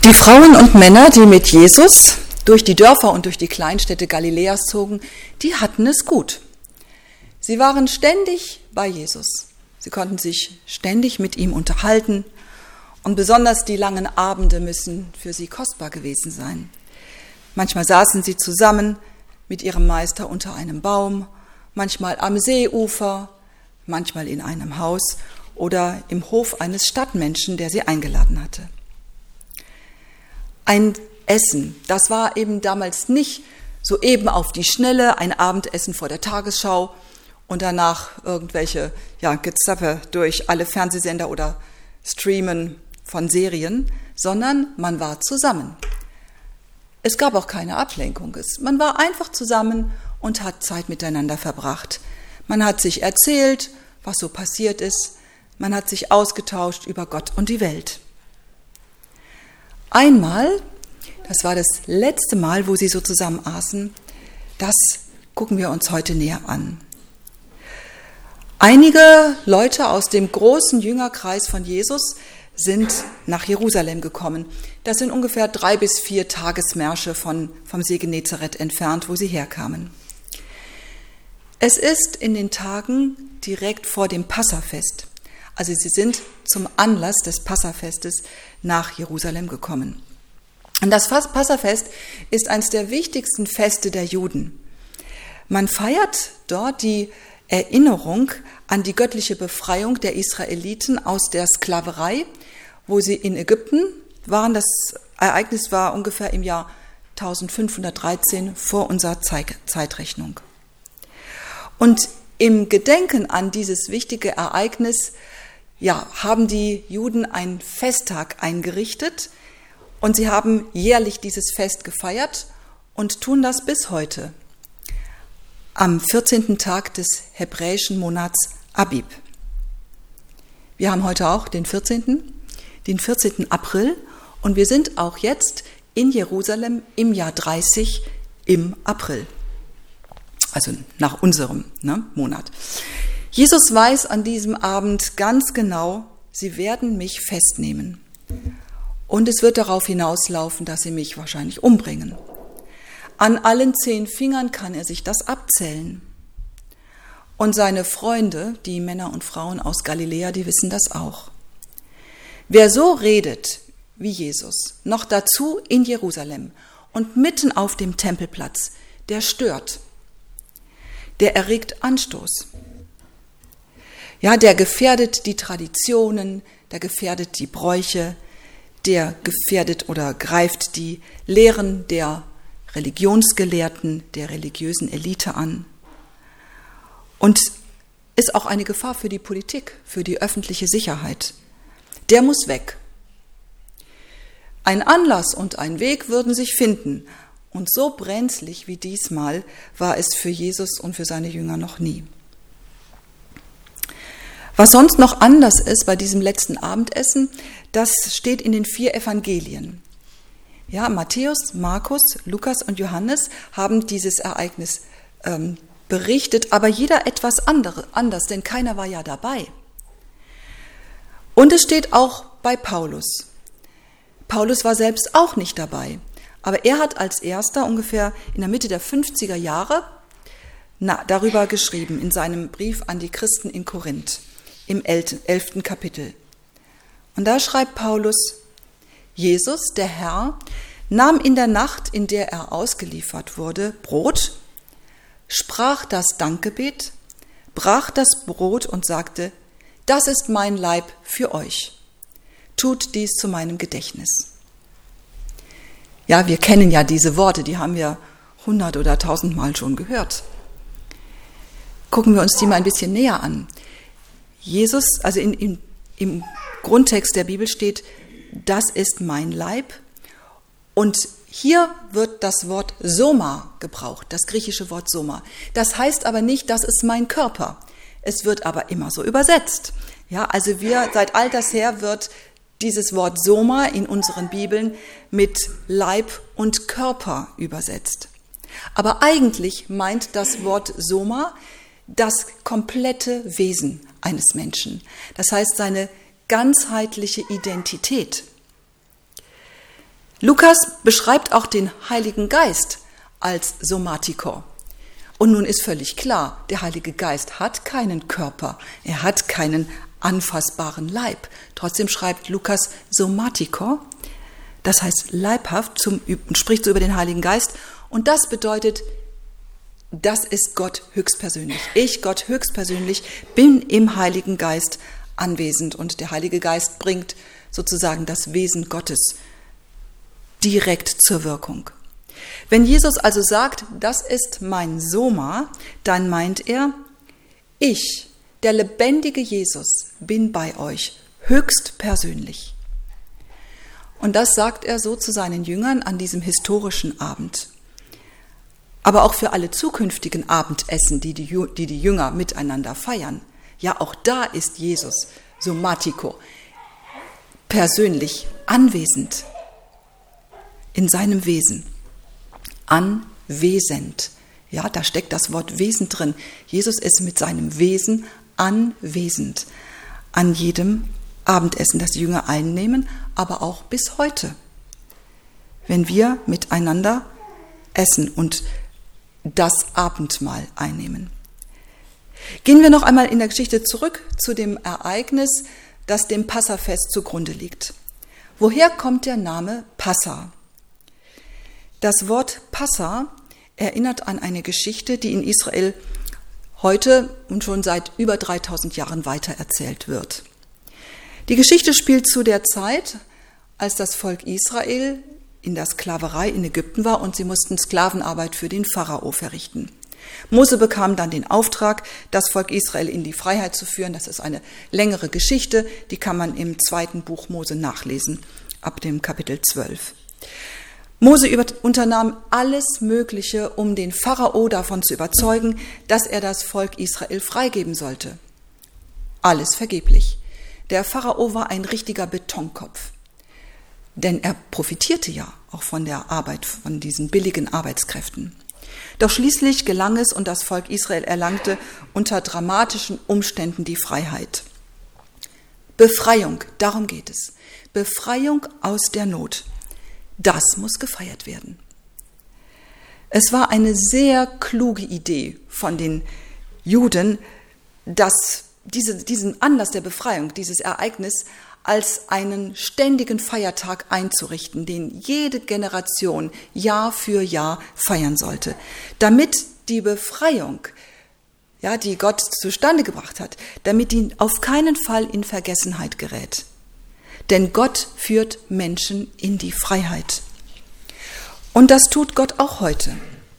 Die Frauen und Männer, die mit Jesus durch die Dörfer und durch die Kleinstädte Galiläas zogen, die hatten es gut. Sie waren ständig bei Jesus. Sie konnten sich ständig mit ihm unterhalten und besonders die langen Abende müssen für sie kostbar gewesen sein. Manchmal saßen sie zusammen mit ihrem Meister unter einem Baum, manchmal am Seeufer, manchmal in einem Haus oder im Hof eines Stadtmenschen, der sie eingeladen hatte. Ein Essen, das war eben damals nicht so eben auf die Schnelle, ein Abendessen vor der Tagesschau und danach irgendwelche Gezapper durch alle Fernsehsender oder Streamen von Serien, sondern man war zusammen. Es gab auch keine Ablenkung. Man war einfach zusammen und hat Zeit miteinander verbracht. Man hat sich erzählt, was so passiert ist. Man hat sich ausgetauscht über Gott und die Welt. Einmal, das war das letzte Mal, wo sie so zusammen aßen, das gucken wir uns heute näher an. Einige Leute aus dem großen Jüngerkreis von Jesus sind nach Jerusalem gekommen. Das sind ungefähr 3 bis 4 Tagesmärsche vom See Genezareth entfernt, wo sie herkamen. Es ist in den Tagen direkt vor dem Passafest. Also sie sind zum Anlass des Passafestes nach Jerusalem gekommen. Und das Passafest ist eines der wichtigsten Feste der Juden. Man feiert dort die Erinnerung an die göttliche Befreiung der Israeliten aus der Sklaverei, wo sie in Ägypten waren. Das Ereignis war ungefähr im Jahr 1513 vor unserer Zeitrechnung. Und im Gedenken an dieses wichtige Ereignis haben die Juden einen Festtag eingerichtet und sie haben jährlich dieses Fest gefeiert und tun das bis heute, am 14. Tag des hebräischen Monats Abib. Wir haben heute auch den 14. April und wir sind auch jetzt in Jerusalem im Jahr 30 im April, also nach unserem Monat. Jesus weiß an diesem Abend ganz genau, sie werden mich festnehmen. Und es wird darauf hinauslaufen, dass sie mich wahrscheinlich umbringen. An allen 10 Fingern kann er sich das abzählen. Und seine Freunde, die Männer und Frauen aus Galiläa, die wissen das auch. Wer so redet wie Jesus, noch dazu in Jerusalem und mitten auf dem Tempelplatz, der stört, der erregt Anstoß. Ja, der gefährdet die Traditionen, der gefährdet die Bräuche, der gefährdet oder greift die Lehren der Religionsgelehrten, der religiösen Elite an und ist auch eine Gefahr für die Politik, für die öffentliche Sicherheit. Der muss weg. Ein Anlass und ein Weg würden sich finden und so brenzlig wie diesmal war es für Jesus und für seine Jünger noch nie. Was sonst noch anders ist bei diesem letzten Abendessen, das steht in den 4 Evangelien. Ja, Matthäus, Markus, Lukas und Johannes haben dieses Ereignis berichtet, aber jeder etwas anders, denn keiner war ja dabei. Und es steht auch bei Paulus. Paulus war selbst auch nicht dabei, aber er hat als erster ungefähr in der Mitte der 50er Jahre darüber geschrieben in seinem Brief an die Christen in Korinth. Im 11. Kapitel. Und da schreibt Paulus, Jesus, der Herr, nahm in der Nacht, in der er ausgeliefert wurde, Brot, sprach das Dankgebet, brach das Brot und sagte, das ist mein Leib für euch. Tut dies zu meinem Gedächtnis. Ja, wir kennen ja diese Worte, die haben wir 100 oder 1000 Mal schon gehört. Gucken wir uns die mal ein bisschen näher an. Jesus, also im Grundtext der Bibel steht, das ist mein Leib. Und hier wird das Wort Soma gebraucht, das griechische Wort Soma. Das heißt aber nicht, das ist mein Körper. Es wird aber immer so übersetzt. Ja, also seit alters her wird dieses Wort Soma in unseren Bibeln mit Leib und Körper übersetzt. Aber eigentlich meint das Wort Soma das komplette Wesen eines Menschen. Das heißt, seine ganzheitliche Identität. Lukas beschreibt auch den Heiligen Geist als Somatikor. Und nun ist völlig klar, der Heilige Geist hat keinen Körper, er hat keinen anfassbaren Leib. Trotzdem schreibt Lukas Somatikor, das heißt leibhaft, und spricht so über den Heiligen Geist. Und das bedeutet, das ist Gott höchstpersönlich. Ich, Gott höchstpersönlich, bin im Heiligen Geist anwesend. Und der Heilige Geist bringt sozusagen das Wesen Gottes direkt zur Wirkung. Wenn Jesus also sagt, das ist mein Soma, dann meint er, ich, der lebendige Jesus, bin bei euch höchstpersönlich. Und das sagt er so zu seinen Jüngern an diesem historischen Abend. Aber auch für alle zukünftigen Abendessen, die die Jünger miteinander feiern. Ja, auch da ist Jesus, Somatiko, persönlich anwesend in seinem Wesen. Anwesend. Ja, da steckt das Wort Wesen drin. Jesus ist mit seinem Wesen anwesend an jedem Abendessen, das die Jünger einnehmen, aber auch bis heute, wenn wir miteinander essen und das Abendmahl einnehmen. Gehen wir noch einmal in der Geschichte zurück zu dem Ereignis, das dem Passafest zugrunde liegt. Woher kommt der Name Passa? Das Wort Passa erinnert an eine Geschichte, die in Israel heute und schon seit über 3000 Jahren weitererzählt wird. Die Geschichte spielt zu der Zeit, als das Volk Israel in der Sklaverei in Ägypten war und sie mussten Sklavenarbeit für den Pharao verrichten. Mose bekam dann den Auftrag, das Volk Israel in die Freiheit zu führen. Das ist eine längere Geschichte, die kann man im 2. Buch Mose nachlesen, ab dem Kapitel 12. Mose unternahm alles Mögliche, um den Pharao davon zu überzeugen, dass er das Volk Israel freigeben sollte. Alles vergeblich. Der Pharao war ein richtiger Betonkopf, denn er profitierte ja auch von der Arbeit, von diesen billigen Arbeitskräften. Doch schließlich gelang es und das Volk Israel erlangte unter dramatischen Umständen die Freiheit. Befreiung, darum geht es. Befreiung aus der Not. Das muss gefeiert werden. Es war eine sehr kluge Idee von den Juden, dass diesen Anlass der Befreiung, dieses Ereignis, als einen ständigen Feiertag einzurichten, den jede Generation Jahr für Jahr feiern sollte, damit die Befreiung, ja, die Gott zustande gebracht hat, damit die auf keinen Fall in Vergessenheit gerät. Denn Gott führt Menschen in die Freiheit. Und das tut Gott auch heute.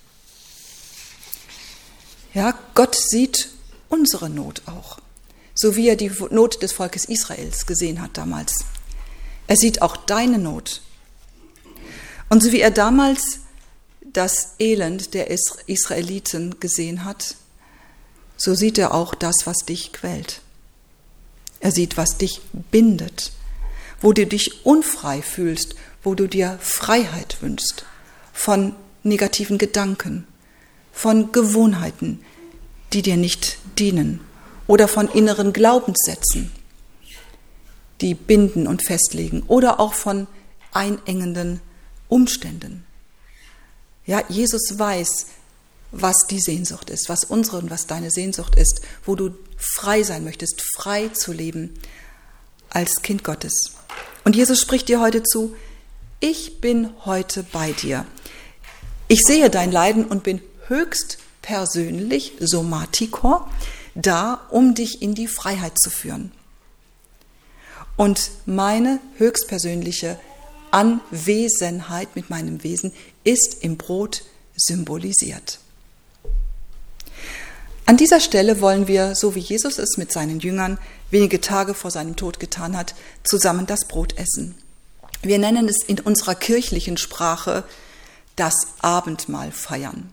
Ja, Gott sieht unsere Not auch. So wie er die Not des Volkes Israels gesehen hat damals. Er sieht auch deine Not. Und so wie er damals das Elend der Israeliten gesehen hat, so sieht er auch das, was dich quält. Er sieht, was dich bindet, wo du dich unfrei fühlst, wo du dir Freiheit wünschst von negativen Gedanken, von Gewohnheiten, die dir nicht dienen, oder von inneren Glaubenssätzen, die binden und festlegen, oder auch von einengenden Umständen. Ja, Jesus weiß, was die Sehnsucht ist, was unsere und was deine Sehnsucht ist, wo du frei sein möchtest, frei zu leben als Kind Gottes. Und Jesus spricht dir heute zu: Ich bin heute bei dir. Ich sehe dein Leiden und bin höchst persönlich, Somatikor, da, um dich in die Freiheit zu führen. Und meine höchstpersönliche Anwesenheit mit meinem Wesen ist im Brot symbolisiert. An dieser Stelle wollen wir, so wie Jesus es mit seinen Jüngern wenige Tage vor seinem Tod getan hat, zusammen das Brot essen. Wir nennen es in unserer kirchlichen Sprache das Abendmahl feiern.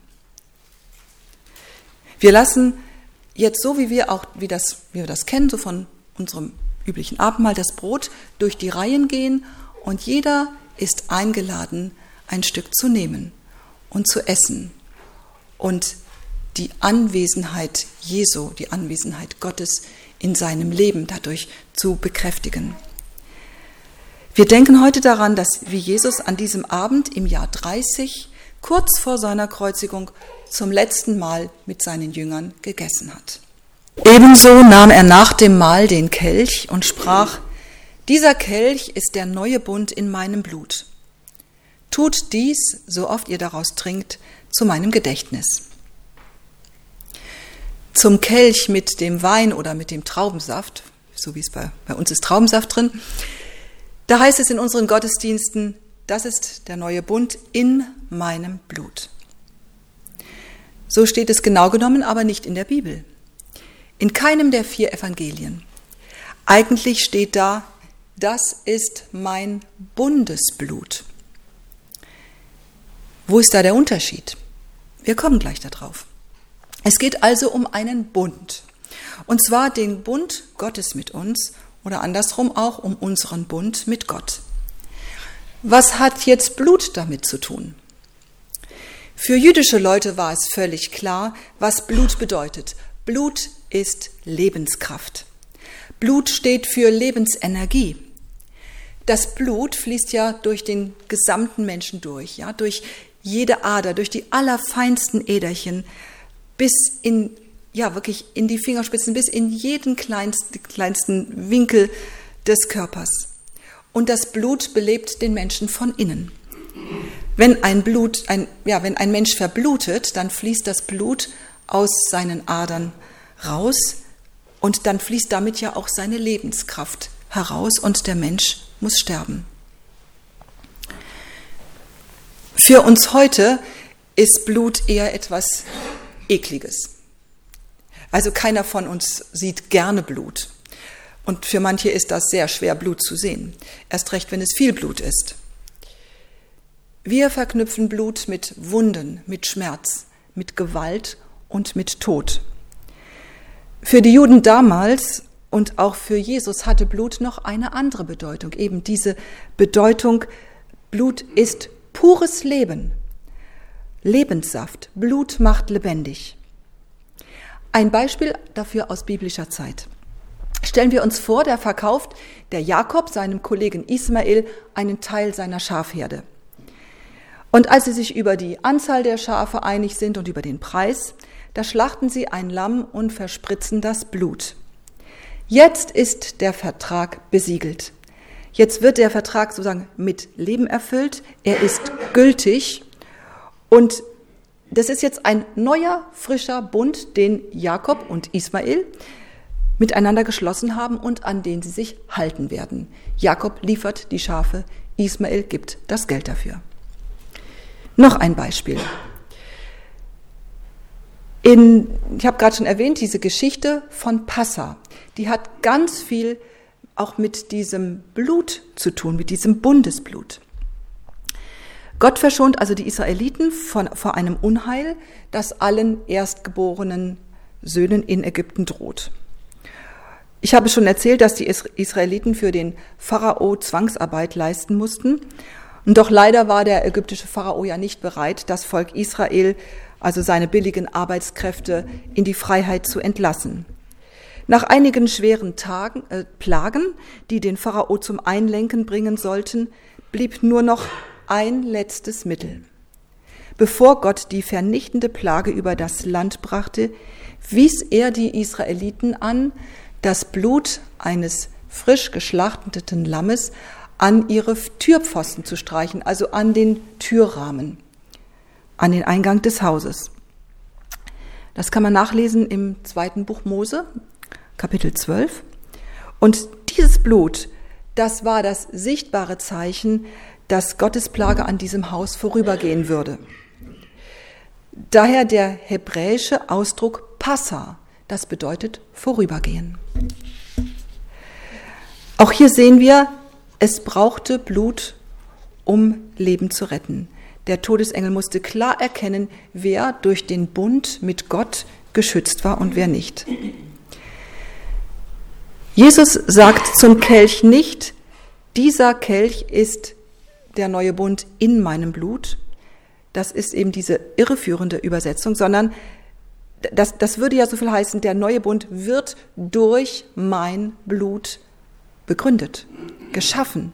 Wir lassen jetzt, so wie wir das kennen, so von unserem üblichen Abendmahl, das Brot durch die Reihen gehen und jeder ist eingeladen, ein Stück zu nehmen und zu essen und die Anwesenheit Jesu, die Anwesenheit Gottes in seinem Leben dadurch zu bekräftigen. Wir denken heute daran, dass wie Jesus an diesem Abend im Jahr 30, kurz vor seiner Kreuzigung, zum letzten Mal mit seinen Jüngern gegessen hat. Ebenso nahm er nach dem Mahl den Kelch und sprach: Dieser Kelch ist der neue Bund in meinem Blut. Tut dies, so oft ihr daraus trinkt, zu meinem Gedächtnis. Zum Kelch mit dem Wein oder mit dem Traubensaft, so wie es bei uns ist Traubensaft drin, da heißt es in unseren Gottesdiensten: Das ist der neue Bund in meinem Blut. So steht es genau genommen, aber nicht in der Bibel. In keinem der 4 Evangelien. Eigentlich steht da: Das ist mein Bundesblut. Wo ist da der Unterschied? Wir kommen gleich darauf. Es geht also um einen Bund. Und zwar den Bund Gottes mit uns oder andersrum auch um unseren Bund mit Gott. Was hat jetzt Blut damit zu tun? Für jüdische Leute war es völlig klar, was Blut bedeutet. Blut ist Lebenskraft. Blut steht für Lebensenergie. Das Blut fließt ja durch den gesamten Menschen durch, ja, durch jede Ader, durch die allerfeinsten Äderchen bis in, ja, wirklich in die Fingerspitzen, bis in jeden kleinsten Winkel des Körpers. Und das Blut belebt den Menschen von innen. Wenn ein Mensch verblutet, dann fließt das Blut aus seinen Adern raus und dann fließt damit ja auch seine Lebenskraft heraus und der Mensch muss sterben. Für uns heute ist Blut eher etwas Ekliges. Also keiner von uns sieht gerne Blut. Und für manche ist das sehr schwer, Blut zu sehen. Erst recht, wenn es viel Blut ist. Wir verknüpfen Blut mit Wunden, mit Schmerz, mit Gewalt und mit Tod. Für die Juden damals und auch für Jesus hatte Blut noch eine andere Bedeutung. Eben diese Bedeutung, Blut ist pures Leben, Lebenssaft. Blut macht lebendig. Ein Beispiel dafür aus biblischer Zeit. Stellen wir uns vor, da verkauft der Jakob seinem Kollegen Ismael einen Teil seiner Schafherde. Und als sie sich über die Anzahl der Schafe einig sind und über den Preis, da schlachten sie ein Lamm und verspritzen das Blut. Jetzt ist der Vertrag besiegelt. Jetzt wird der Vertrag sozusagen mit Leben erfüllt. Er ist gültig. Und das ist jetzt ein neuer, frischer Bund, den Jakob und Ismael miteinander geschlossen haben und an den sie sich halten werden. Jakob liefert die Schafe, Ismael gibt das Geld dafür. Noch ein Beispiel. Ich habe gerade schon erwähnt, diese Geschichte von Passa, die hat ganz viel auch mit diesem Blut zu tun, mit diesem Bundesblut. Gott verschont also die Israeliten vor einem Unheil, das allen erstgeborenen Söhnen in Ägypten droht. Ich habe schon erzählt, dass die Israeliten für den Pharao Zwangsarbeit leisten mussten. Und doch leider war der ägyptische Pharao ja nicht bereit, das Volk Israel, also seine billigen Arbeitskräfte, in die Freiheit zu entlassen. Nach einigen schweren Plagen, die den Pharao zum Einlenken bringen sollten, blieb nur noch ein letztes Mittel. Bevor Gott die vernichtende Plage über das Land brachte, wies er die Israeliten an, das Blut eines frisch geschlachteten Lammes an ihre Türpfosten zu streichen, also an den Türrahmen, an den Eingang des Hauses. Das kann man nachlesen im 2. Buch Mose, Kapitel 12. Und dieses Blut, das war das sichtbare Zeichen, dass Gottes Plage an diesem Haus vorübergehen würde. Daher der hebräische Ausdruck Passa, das bedeutet vorübergehen. Auch hier sehen wir, es brauchte Blut, um Leben zu retten. Der Todesengel musste klar erkennen, wer durch den Bund mit Gott geschützt war und wer nicht. Jesus sagt zum Kelch nicht, dieser Kelch ist der neue Bund in meinem Blut. Das ist eben diese irreführende Übersetzung, sondern das würde ja so viel heißen, der neue Bund wird durch mein Blut begründet, geschaffen,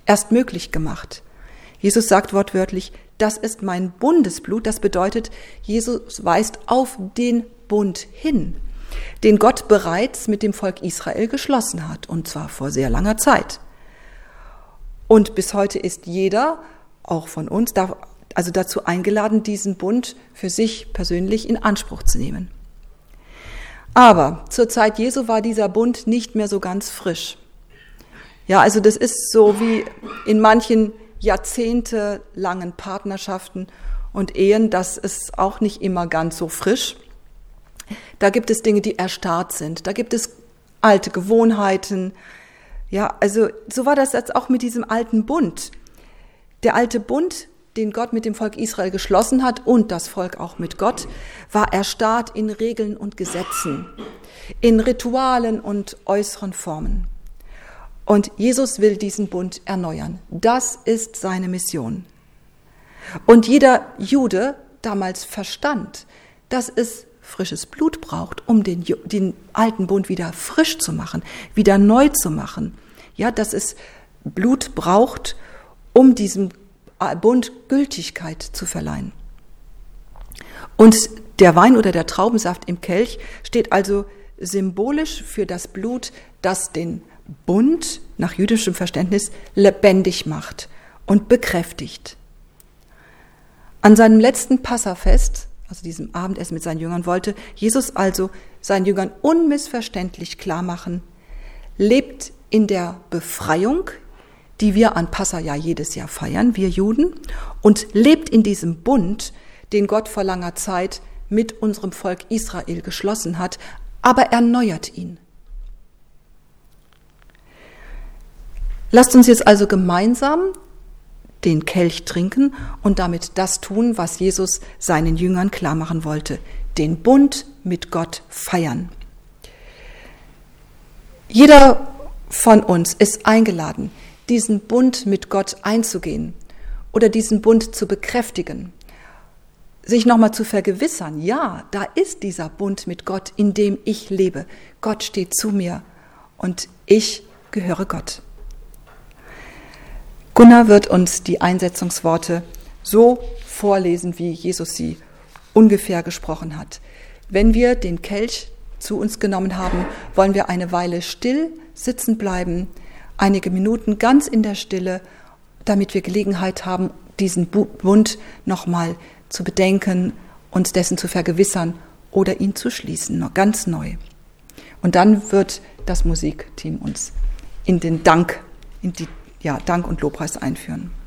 erst möglich gemacht. Jesus sagt wortwörtlich, das ist mein Bundesblut. Das bedeutet, Jesus weist auf den Bund hin, den Gott bereits mit dem Volk Israel geschlossen hat, und zwar vor sehr langer Zeit. Und bis heute ist jeder, auch von uns, dazu eingeladen, diesen Bund für sich persönlich in Anspruch zu nehmen. Aber zur Zeit Jesu war dieser Bund nicht mehr so ganz frisch. Ja, also das ist so wie in manchen jahrzehntelangen Partnerschaften und Ehen, das ist auch nicht immer ganz so frisch. Da gibt es Dinge, die erstarrt sind. Da gibt es alte Gewohnheiten. Ja, also so war das jetzt auch mit diesem alten Bund. Der alte Bund, den Gott mit dem Volk Israel geschlossen hat und das Volk auch mit Gott, war erstarrt in Regeln und Gesetzen, in Ritualen und äußeren Formen. Und Jesus will diesen Bund erneuern. Das ist seine Mission. Und jeder Jude damals verstand, dass es frisches Blut braucht, um den alten Bund wieder frisch zu machen, wieder neu zu machen. Ja, dass es Blut braucht, um diesem Bund Gültigkeit zu verleihen. Und der Wein oder der Traubensaft im Kelch steht also symbolisch für das Blut, das den Bund nach jüdischem Verständnis lebendig macht und bekräftigt. An seinem letzten Passafest, also diesem Abendessen mit seinen Jüngern, wollte Jesus also seinen Jüngern unmissverständlich klar machen, lebt in der Befreiung, die wir an Passa ja jedes Jahr feiern, wir Juden, und lebt in diesem Bund, den Gott vor langer Zeit mit unserem Volk Israel geschlossen hat, aber erneuert ihn. Lasst uns jetzt also gemeinsam den Kelch trinken und damit das tun, was Jesus seinen Jüngern klar machen wollte, den Bund mit Gott feiern. Jeder von uns ist eingeladen, diesen Bund mit Gott einzugehen oder diesen Bund zu bekräftigen, sich nochmal zu vergewissern, ja, da ist dieser Bund mit Gott, in dem ich lebe. Gott steht zu mir und ich gehöre Gott. Gunnar wird uns die Einsetzungsworte so vorlesen, wie Jesus sie ungefähr gesprochen hat. Wenn wir den Kelch zu uns genommen haben, wollen wir eine Weile still sitzen bleiben, einige Minuten ganz in der Stille, damit wir Gelegenheit haben, diesen Bund nochmal zu bedenken, uns dessen zu vergewissern oder ihn zu schließen, ganz neu. Und dann wird das Musikteam uns in den Dank und Lobpreis einführen.